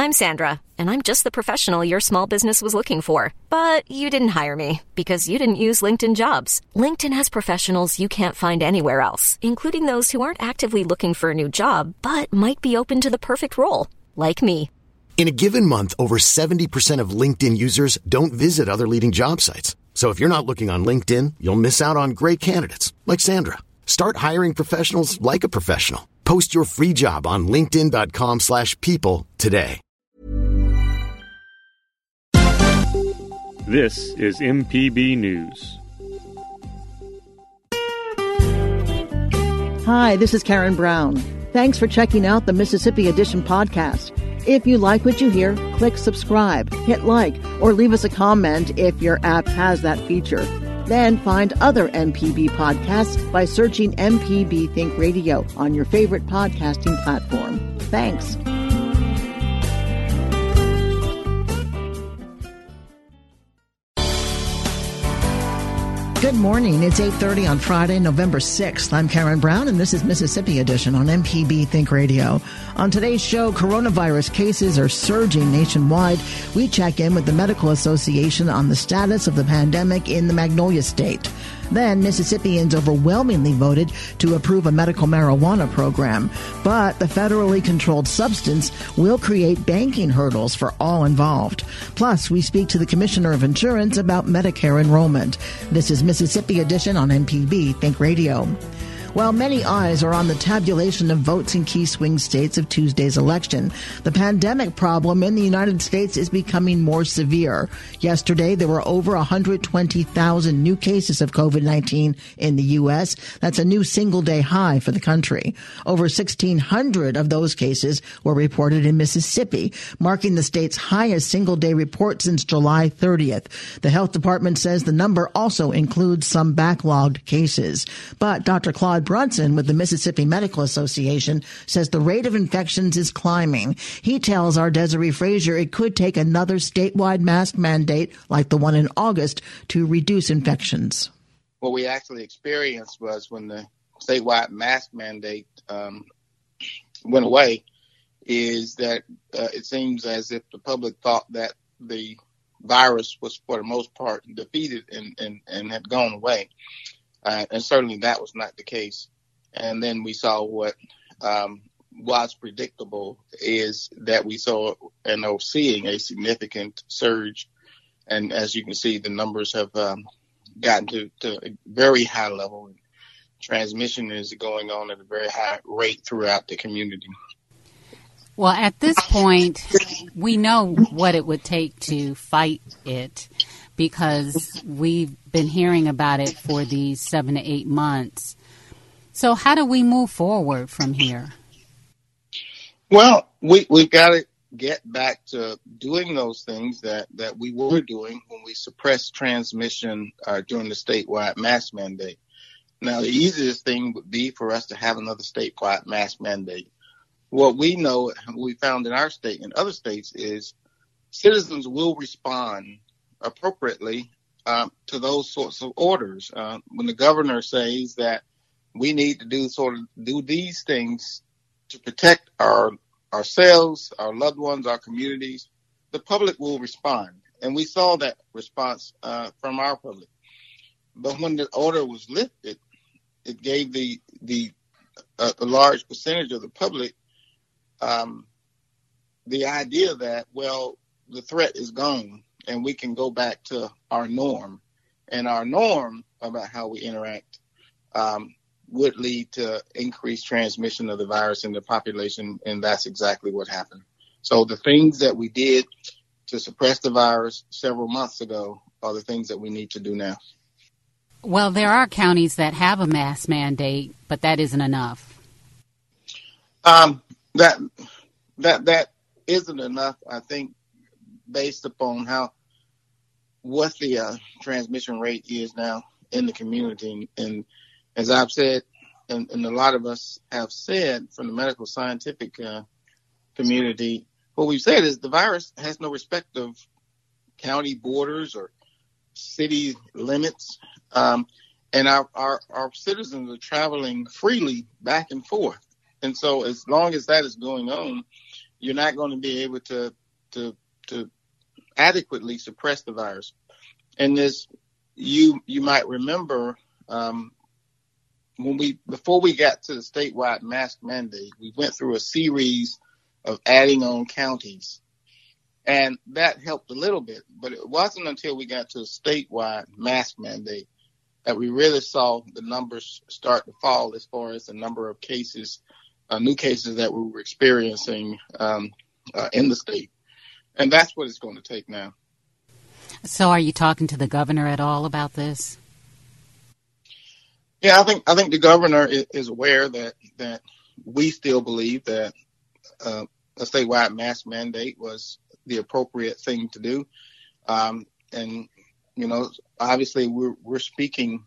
I'm Sandra, and I'm just the professional your small business was looking for. But you didn't hire me because you didn't use LinkedIn Jobs. LinkedIn has professionals you can't find anywhere else, including those who aren't actively looking for a new job, but might be open to the perfect role, like me. In a given month, over 70% of LinkedIn users don't visit other leading job sites. So if you're not looking on LinkedIn, you'll miss out on great candidates like Sandra. Start hiring professionals like a professional. Post your free job on linkedin.com/people today. This is MPB News. Hi, this is Karen Brown. Thanks for checking out the Mississippi Edition podcast. If you like what you hear, click subscribe, hit like, or leave us a comment if your app has that feature. Then find other MPB podcasts by searching MPB Think Radio on your favorite podcasting platform. Thanks. Good morning. It's 8:30 on Friday, November 6th. I'm Karen Brown, and this is Mississippi Edition on MPB Think Radio. On today's show, coronavirus cases are surging nationwide. We check in with the Medical Association on the status of the pandemic in the Magnolia State. Then, Mississippians overwhelmingly voted to approve a medical marijuana program. But the federally controlled substance will create banking hurdles for all involved. Plus, we speak to the Commissioner of Insurance about Medicare enrollment. This is Mississippi Edition on MPB Think Radio. While many eyes are on the tabulation of votes in key swing states of Tuesday's election, the pandemic problem in the United States is becoming more severe. Yesterday, there were over 120,000 new cases of COVID-19 in the U.S. That's a new single-day high for the country. Over 1,600 of those cases were reported in Mississippi, marking the state's highest single-day report since July 30th. The health department says the number also includes some backlogged cases. But Dr. Claude Brunson with the Mississippi Medical Association says the rate of infections is climbing. He tells our Desiree Frazier it could take another statewide mask mandate like the one in August to reduce infections. What we actually experienced was when the statewide mask mandate went away is that it seems as if the public thought that the virus was for the most part defeated and had gone away. And certainly that was not the case. And then we saw what was predictable is that we saw and are seeing a significant surge. And as you can see, the numbers have gotten to a very high level. Transmission is going on at a very high rate throughout the community. Well, at this point, we know what it would take to fight it, because we've been hearing about it for these 7 to 8 months. So how do we move forward from here? Well, we've got to get back to doing those things that we were doing when we suppressed transmission during the statewide mask mandate. Now, the easiest thing would be for us to have another statewide mask mandate. What we know, we found in our state and other states, is citizens will respond appropriately to those sorts of orders. When the governor says that we need to do these things to protect ourselves, our loved ones, our communities, the public will respond. And we saw that response from our public. But when the order was lifted, it gave the large percentage of the public the idea that, well, the threat is gone and we can go back to our norm. And our norm about how we interact would lead to increased transmission of the virus in the population, and that's exactly what happened. So the things that we did to suppress the virus several months ago are the things that we need to do now. Well, there are counties that have a mask mandate, but that isn't enough. That isn't enough, I think, based upon what the transmission rate is now in the community. And as I've said, and a lot of us have said from the medical scientific community, what we've said is the virus has no respect of county borders or city limits. And our citizens are traveling freely back and forth. And so as long as that is going on, you're not going to be able to adequately suppress the virus. And this, you might remember, before we got to the statewide mask mandate, we went through a series of adding on counties, and that helped a little bit. But it wasn't until we got to a statewide mask mandate that we really saw the numbers start to fall as far as the number of cases, new cases that we were experiencing in the state. And that's what it's going to take now. So are you talking to the governor at all about this? Yeah, I think the governor is aware that we still believe that a statewide mask mandate was the appropriate thing to do. And, obviously we're speaking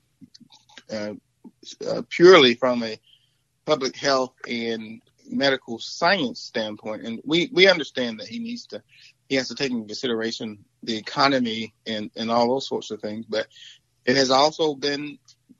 purely from a public health and medical science standpoint. And we understand that he has to take into consideration the economy and all those sorts of things. But it has also been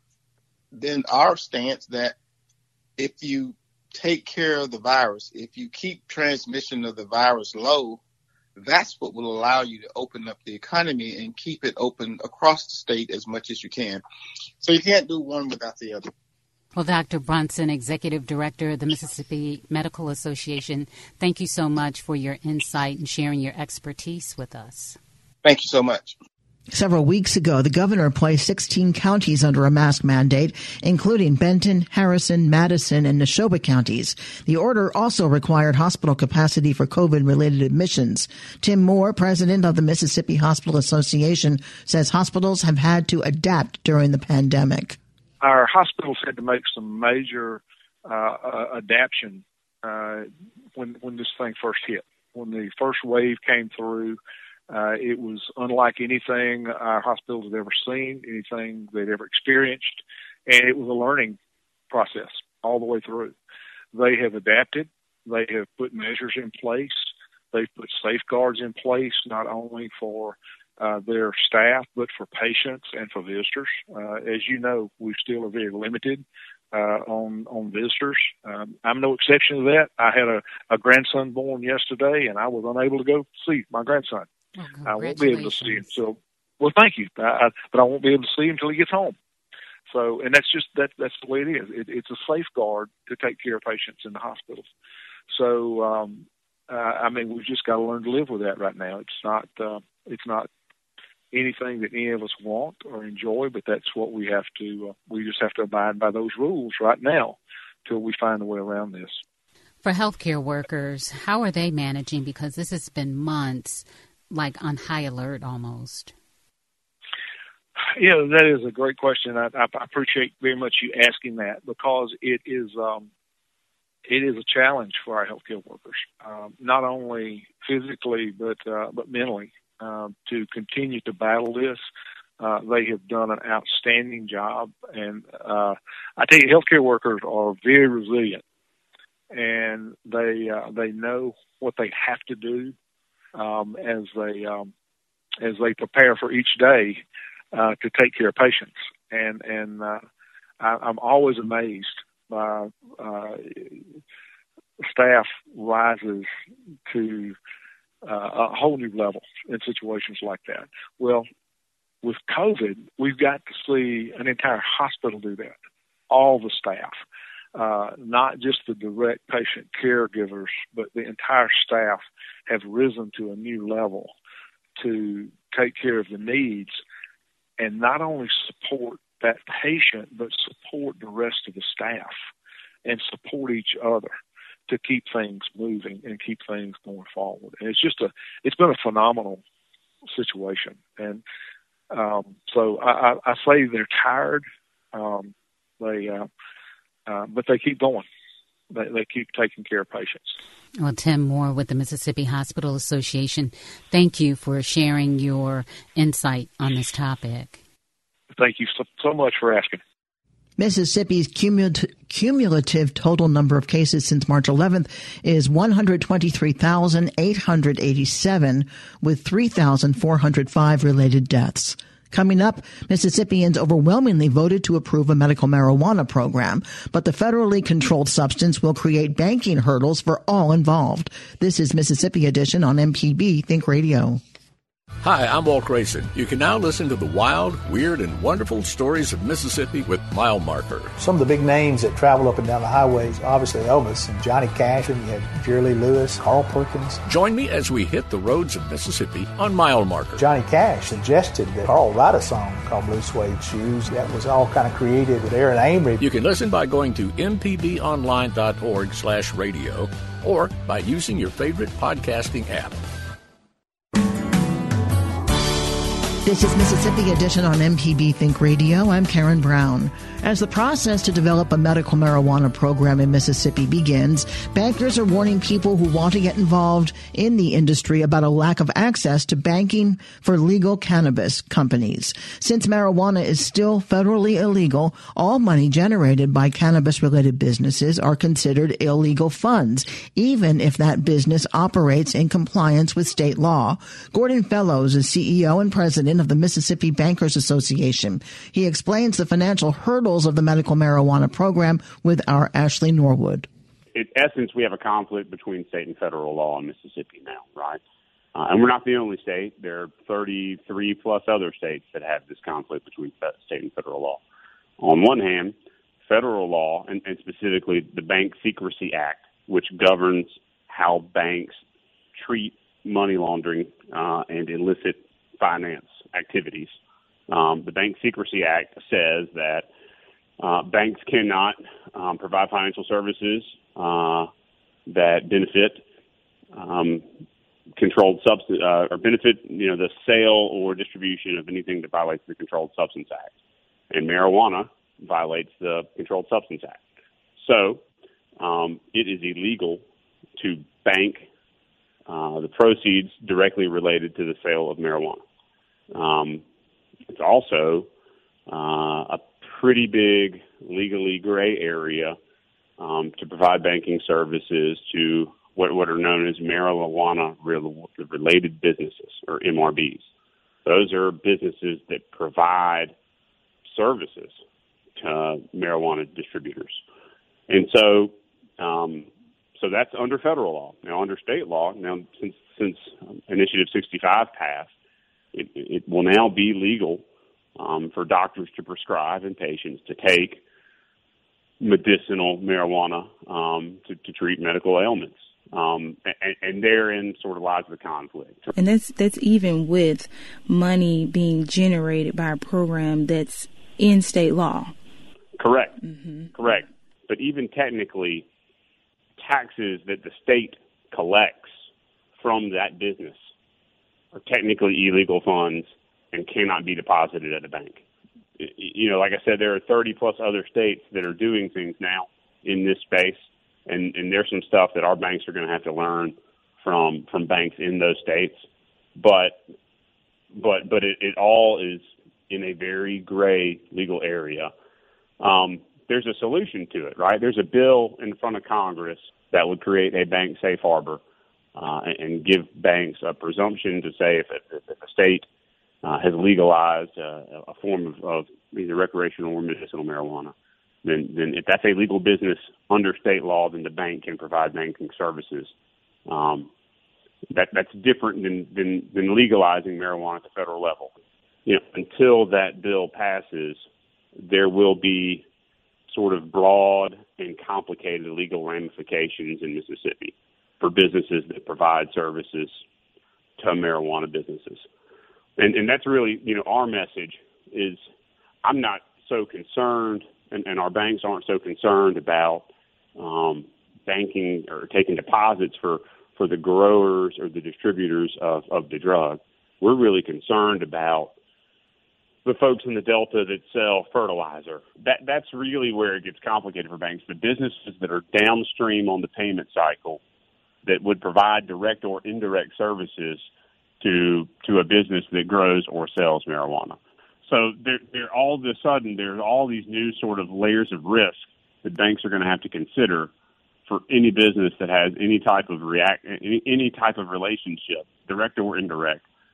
our stance that if you take care of the virus, if you keep transmission of the virus low, that's what will allow you to open up the economy and keep it open across the state as much as you can. So you can't do one without the other. Well, Dr. Brunson, Executive Director of the Mississippi Medical Association, thank you so much for your insight and sharing your expertise with us. Thank you so much. Several weeks ago, the governor placed 16 counties under a mask mandate, including Benton, Harrison, Madison, and Neshoba counties. The order also required hospital capacity for COVID-related admissions. Tim Moore, president of the Mississippi Hospital Association, says hospitals have had to adapt during the pandemic. Our hospitals had to make some major adaptation when this thing first hit. When the first wave came through, it was unlike anything our hospitals had ever seen, anything they'd ever experienced, and it was a learning process all the way through. They have adapted. They have put measures in place. They've put safeguards in place, not only for their staff, but for patients and for visitors. As you know, we still are very limited on visitors. I'm no exception to that. I had a grandson born yesterday, and I was unable to go see my grandson. Oh, I won't be able to see him. So, well, thank you, but I won't be able to see him until he gets home. So, and that's the way it is. It's a safeguard to take care of patients in the hospitals. So, we've just got to learn to live with that right now. It's not anything that any of us want or enjoy, but that's what we have to. We just have to abide by those rules right now till we find a way around this. For healthcare workers, how are they managing? Because this has been months, like on high alert almost. Yeah, that is a great question. I appreciate very much you asking that, because it is a challenge for our healthcare workers, not only physically but mentally, to continue to battle this. They have done an outstanding job, and I tell you, healthcare workers are very resilient, and they know what they have to do as they prepare for each day to take care of patients. And I'm always amazed by staff rises to a whole new level in situations like that. Well, with COVID, we've got to see an entire hospital do that. All the staff, not just the direct patient caregivers, but the entire staff have risen to a new level to take care of the needs and not only support that patient, but support the rest of the staff and support each other to keep things moving and keep things going forward. And it's been a phenomenal situation. And so I say they're tired, but they keep going. They keep taking care of patients. Well, Tim Moore with the Mississippi Hospital Association, thank you for sharing your insight on this topic. Thank you so much for asking. Mississippi's cumulative total number of cases since March 11th is 123,887, with 3,405 related deaths. Coming up, Mississippians overwhelmingly voted to approve a medical marijuana program, but the federally controlled substance will create banking hurdles for all involved. This is Mississippi Edition on MPB Think Radio. Hi, I'm Walt Grayson. You can now listen to the wild, weird, and wonderful stories of Mississippi with Mile Marker. Some of the big names that travel up and down the highways, obviously Elvis and Johnny Cash, and you have Jerry Lee Lewis, Carl Perkins. Join me as we hit the roads of Mississippi on Mile Marker. Johnny Cash suggested that Carl write a song called Blue Suede Shoes. That was all kind of created with Aaron Amory. You can listen by going to mpbonline.org/radio or by using your favorite podcasting app. This is Mississippi Edition on MPB Think Radio. I'm Karen Brown. As the process to develop a medical marijuana program in Mississippi begins, bankers are warning people who want to get involved in the industry about a lack of access to banking for legal cannabis companies. Since marijuana is still federally illegal, all money generated by cannabis-related businesses are considered illegal funds, even if that business operates in compliance with state law. Gordon Fellows is CEO and president of the Mississippi Bankers Association. He explains the financial hurdles of the medical marijuana program with our Ashley Norwood. In essence, we have a conflict between state and federal law in Mississippi now, right? And we're not the only state. There are 33 plus other states that have this conflict between state and federal law. On one hand, federal law, and specifically the Bank Secrecy Act, which governs how banks treat money laundering and illicit finance activities. The Bank Secrecy Act says that banks cannot provide financial services that benefit controlled substance or benefit, the sale or distribution of anything that violates the Controlled Substance Act. And marijuana violates the Controlled Substance Act. So it is illegal to bank the proceeds directly related to the sale of marijuana. It's also a pretty big legally gray area to provide banking services to what are known as marijuana-related businesses, or MRBs. Those are businesses that provide services to marijuana distributors. And so that's under federal law. Now, under state law, since Initiative 65 passed, it will now be legal for doctors to prescribe and patients to take medicinal marijuana to treat medical ailments. And therein sort of lies the conflict. And that's even with money being generated by a program that's in state law. Correct. Mm-hmm. Correct. But even technically, taxes that the state collects from that business are technically illegal funds and cannot be deposited at a bank. Like I said, there are 30 plus other states that are doing things now in this space, and there's some stuff that our banks are going to have to learn from banks in those states. But it all is in a very gray legal area. There's a solution to it, right? There's a bill in front of Congress that would create a bank safe harbor and give banks a presumption to say if a state has legalized a form of either recreational or medicinal marijuana, then if that's a legal business under state law, then the bank can provide banking services. That's different than legalizing marijuana at the federal level. Until that bill passes, there will be sort of broad and complicated legal ramifications in Mississippi for businesses that provide services to marijuana businesses. And that's really, our message is I'm not so concerned, and our banks aren't so concerned about banking or taking deposits for the growers or the distributors of the drug. We're really concerned about the folks in the Delta that sell fertilizer. That's really where it gets complicated for banks. The businesses that are downstream on the payment cycle that would provide direct or indirect services to a business that grows or sells marijuana. So there all of a sudden, there's all these new sort of layers of risk that banks are going to have to consider for any business that has any type of relationship, direct or indirect,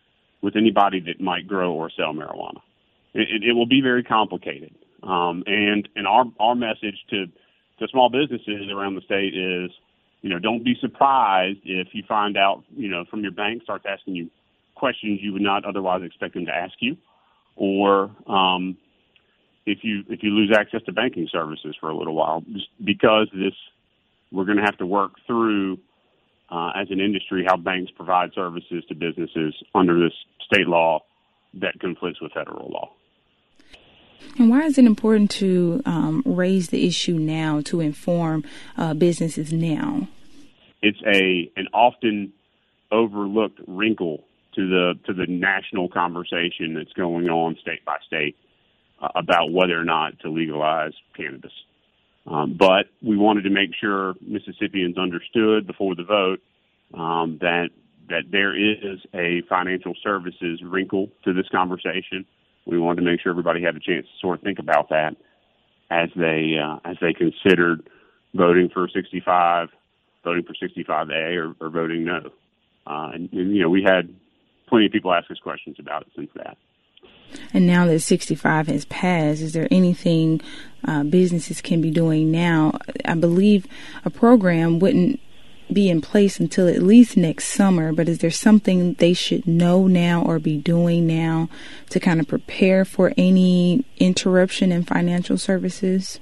with anybody that might grow or sell marijuana. It will be very complicated. And our message to small businesses around the state is, don't be surprised if you find out, from your bank starts asking you questions you would not otherwise expect them to ask you, or if you lose access to banking services for a little while, just because we're going to have to work through as an industry how banks provide services to businesses under this state law that conflicts with federal law. And why is it important to raise the issue now, to inform businesses now? It's an often overlooked wrinkle to the national conversation that's going on state by state about whether or not to legalize cannabis. But we wanted to make sure Mississippians understood before the vote that there is a financial services wrinkle to this conversation. We wanted to make sure everybody had a chance to sort of think about that as they considered voting for 65, voting for 65A, or voting no. And we had plenty of people ask us questions about it since that. And now that 65 has passed, is there anything businesses can be doing now? I believe a program wouldn't be in place until at least next summer, but is there something they should know now or be doing now to kind of prepare for any interruption in financial services?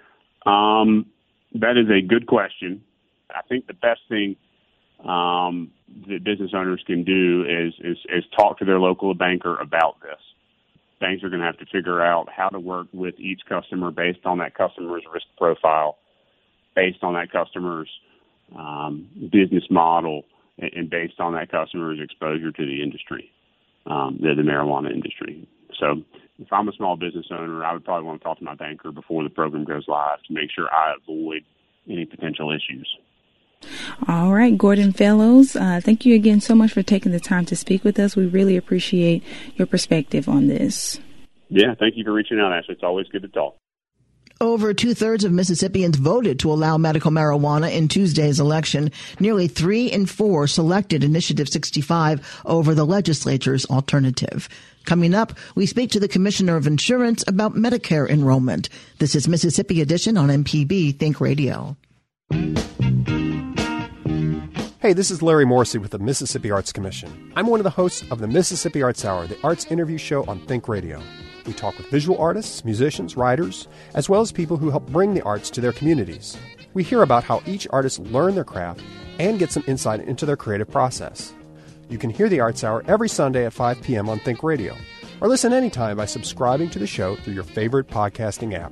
That is a good question. I think the best thing that business owners can do is talk to their local banker about this. Banks are going to have to figure out how to work with each customer based on that customer's risk profile, based on that customer's business model, and based on that customer's exposure to the industry, the marijuana industry. So if I'm a small business owner, I would probably want to talk to my banker before the program goes live to make sure I avoid any potential issues. All right, Gordon Fellows, thank you again so much for taking the time to speak with us. We really appreciate your perspective on this. Yeah, thank you for reaching out, Ashley. It's always good to talk. Over 2/3 of Mississippians voted to allow medical marijuana in Tuesday's election. Nearly 3 in 4 selected Initiative 65 over the legislature's alternative. Coming up, we speak to the Commissioner of Insurance about Medicare enrollment. This is Mississippi Edition on MPB Think Radio. Hey, this is Larry Morrissey with the Mississippi Arts Commission. I'm one of the hosts of the Mississippi Arts Hour, the arts interview show on Think Radio. We talk with visual artists, musicians, writers, as well as people who help bring the arts to their communities. We hear about how each artist learned their craft and get some insight into their creative process. You can hear the Arts Hour every Sunday at 5 p.m. on Think Radio, or listen anytime by subscribing to the show through your favorite podcasting app.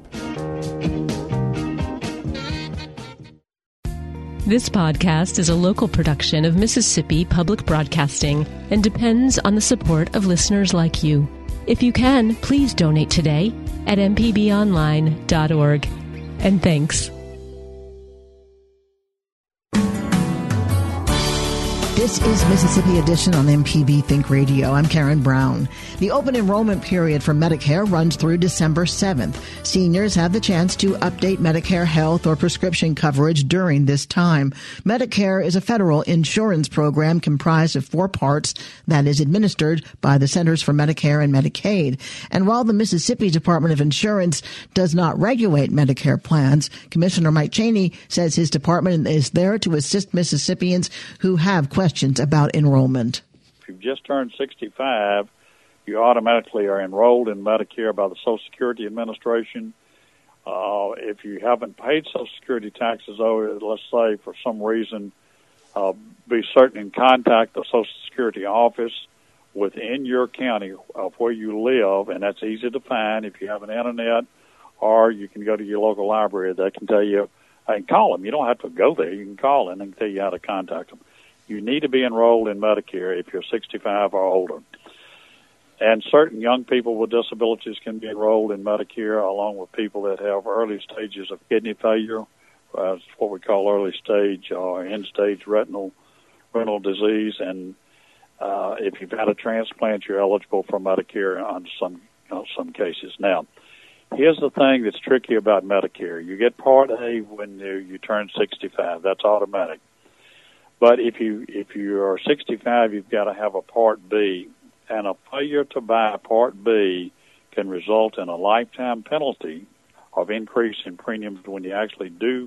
This podcast is a local production of Mississippi Public Broadcasting and depends on the support of listeners like you. If you can, please donate today at mpbonline.org. And thanks. This is Mississippi Edition on MPB Think Radio. I'm Karen Brown. The open enrollment period for Medicare runs through December 7th. Seniors have the chance to update Medicare health or prescription coverage during this time. Medicare is a federal insurance program comprised of 4 parts that is administered by the Centers for Medicare and Medicaid. And while the Mississippi Department of Insurance does not regulate Medicare plans, Commissioner Mike Chaney says his department is there to assist Mississippians who have questions about enrollment. If you've just turned 65, you automatically are enrolled in Medicare by the Social Security Administration. If you haven't paid Social Security taxes, let's say for some reason, be certain and contact the Social Security office within your county of where you live, and that's easy to find if you have an internet, or you can go to your local library. They can tell you, and call them. You don't have to go there. You can call and they can tell you how to contact them. You need to be enrolled in Medicare if you're 65 or older. And certain young people with disabilities can be enrolled in Medicare, along with people that have early stages of kidney failure, what we call early stage or end-stage renal disease. And if you've had a transplant, you're eligible for Medicare on some cases. Now, here's the thing that's tricky about Medicare. You get Part A when you turn 65. That's automatic. But if you are 65, you've got to have a Part B. and a failure to buy Part B can result in a lifetime penalty of increase in premiums when you actually do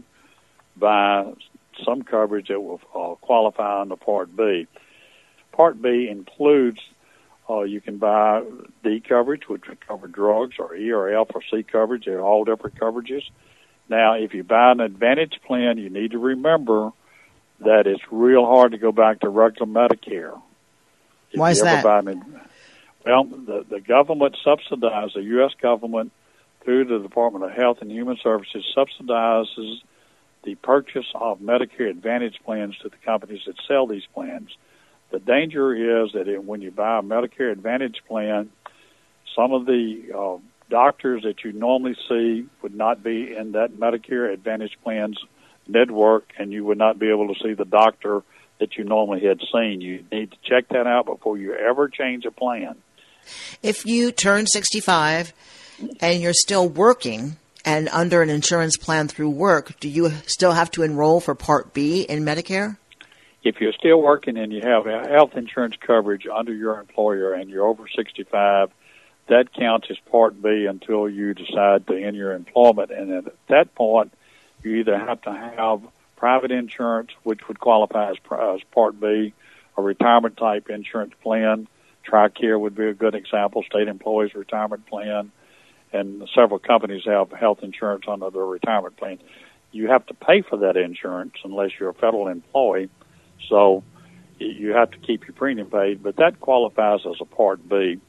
buy some coverage that will qualify under Part B. Part B includes you can buy D coverage, which would cover drugs, or E or F or C coverage. They're all different coverages. Now, if you buy an Advantage plan, you need to remember that it's real hard to go back to regular Medicare. Why is that? Well, the government subsidizes, the U.S. government, through the Department of Health and Human Services, subsidizes the purchase of Medicare Advantage plans to the companies that sell these plans. The danger is that when you buy a Medicare Advantage plan, some of the doctors that you normally see would not be in that Medicare Advantage plan's network, and you would not be able to see the doctor that you normally had seen. You need to check that out before you ever change a plan. If you turn 65 and you're still working and under an insurance plan through work, do you still have to enroll for Part B in Medicare? If you're still working and you have health insurance coverage under your employer and you're over 65, that counts as Part B until you decide to end your employment. And at that point, you either have to have private insurance, which would qualify as Part B, a retirement-type insurance plan. TRICARE would be a good example, state employees retirement plan, and several companies have health insurance under their retirement plan. You have to pay for that insurance unless you're a federal employee, so you have to keep your premium paid, but that qualifies as a Part B.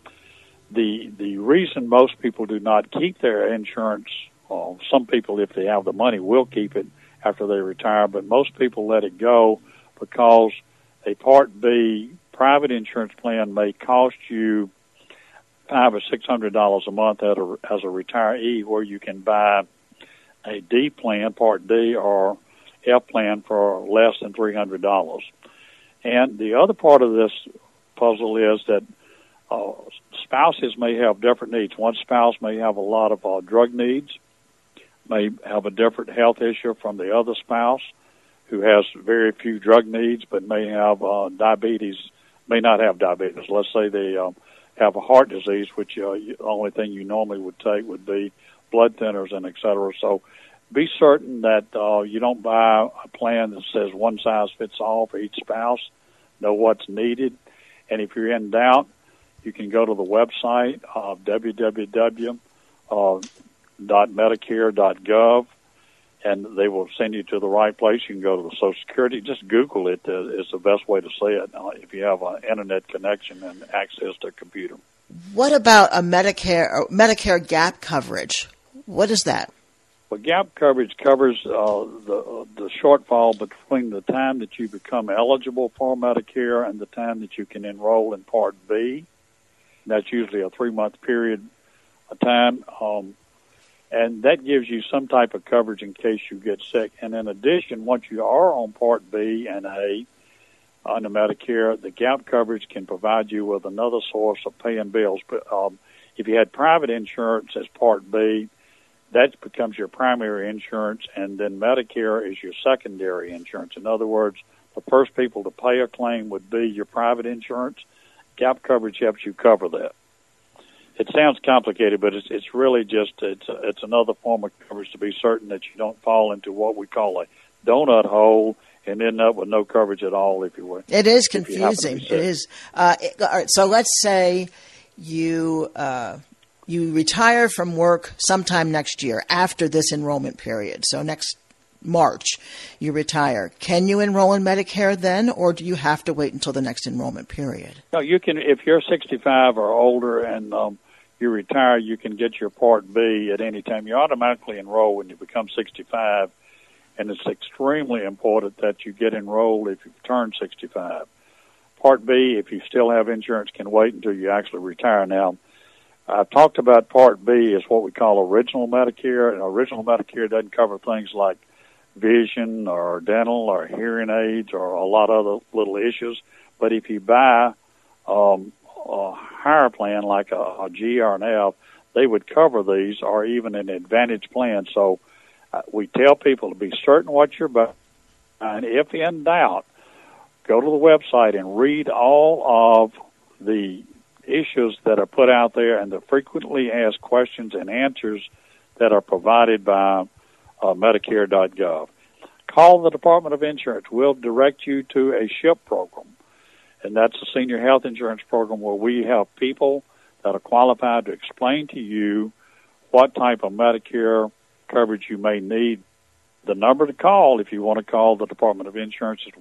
The reason most people do not keep their insurance, some people, if they have the money, will keep it after they retire, but most people let it go because a Part B private insurance plan may cost you $500 or $600 a month as a retiree, where you can buy a D plan, Part D, or F plan for less than $300. And the other part of this puzzle is that spouses may have different needs. One spouse may have a lot of drug needs, may have a different health issue from the other spouse who has very few drug needs but may have diabetes, may not have diabetes. Let's say they have a heart disease, which the only thing you normally would take would be blood thinners and et cetera. So be certain that you don't buy a plan that says one size fits all for each spouse. Know what's needed. And if you're in doubt, you can go to the website of www.medicare.gov, and they will send you to the right place. You can go to the Social Security. Just Google it is the best way to see it if you have an Internet connection and access to a computer. What about a Medicare gap coverage? What is that? Well, gap coverage covers the shortfall between the time that you become eligible for Medicare and the time that you can enroll in Part B. That's usually a 3-month period of time. And that gives you some type of coverage in case you get sick. And in addition, once you are on Part B and A under Medicare, the gap coverage can provide you with another source of paying bills. But if you had private insurance as Part B, that becomes your primary insurance, and then Medicare is your secondary insurance. In other words, the first people to pay a claim would be your private insurance. Gap coverage helps you cover that. It sounds complicated, but it's really just it's another form of coverage to be certain that you don't fall into what we call a donut hole and end up with no coverage at all, if you will. It is confusing. It is. All right, so let's say you retire from work sometime next year after this enrollment period. So next March, you retire. Can you enroll in Medicare then, or do you have to wait until the next enrollment period? No, you can. If you're 65 or older and you retire, you can get your Part B at any time. You automatically enroll when you become 65, and it's extremely important that you get enrolled if you turn 65. Part B, if you still have insurance, can wait until you actually retire. Now, I've talked about Part B is what we call original Medicare, and original Medicare doesn't cover things like vision or dental or hearing aids or a lot of other little issues. But if you buy a higher plan like a G or an F, they would cover these, or even an Advantage plan. So we tell people to be certain what you're buying, and if in doubt, go to the website and read all of the issues that are put out there and the frequently asked questions and answers that are provided by Medicare.gov. Call the Department of Insurance. We'll direct you to a SHIP program, and that's a senior health insurance program where we have people that are qualified to explain to you what type of Medicare coverage you may need. The number to call if you want to call the Department of Insurance is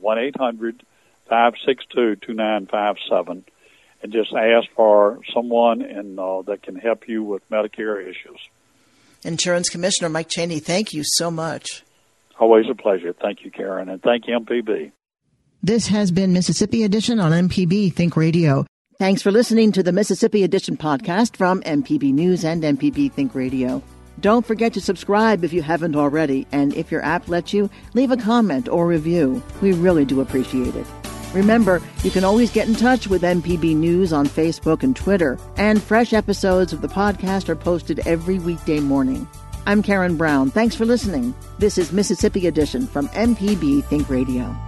1-800-562-2957, and just ask for someone that can help you with Medicare issues. Insurance Commissioner Mike Chaney, thank you so much. Always a pleasure. Thank you, Karen, and thank you, MPB. This has been Mississippi Edition on MPB Think Radio. Thanks for listening to the Mississippi Edition podcast from MPB News and MPB Think Radio. Don't forget to subscribe if you haven't already, and if your app lets you, leave a comment or review. We really do appreciate it. Remember, you can always get in touch with MPB News on Facebook and Twitter, and fresh episodes of the podcast are posted every weekday morning. I'm Karen Brown. Thanks for listening. This is Mississippi Edition from MPB Think Radio.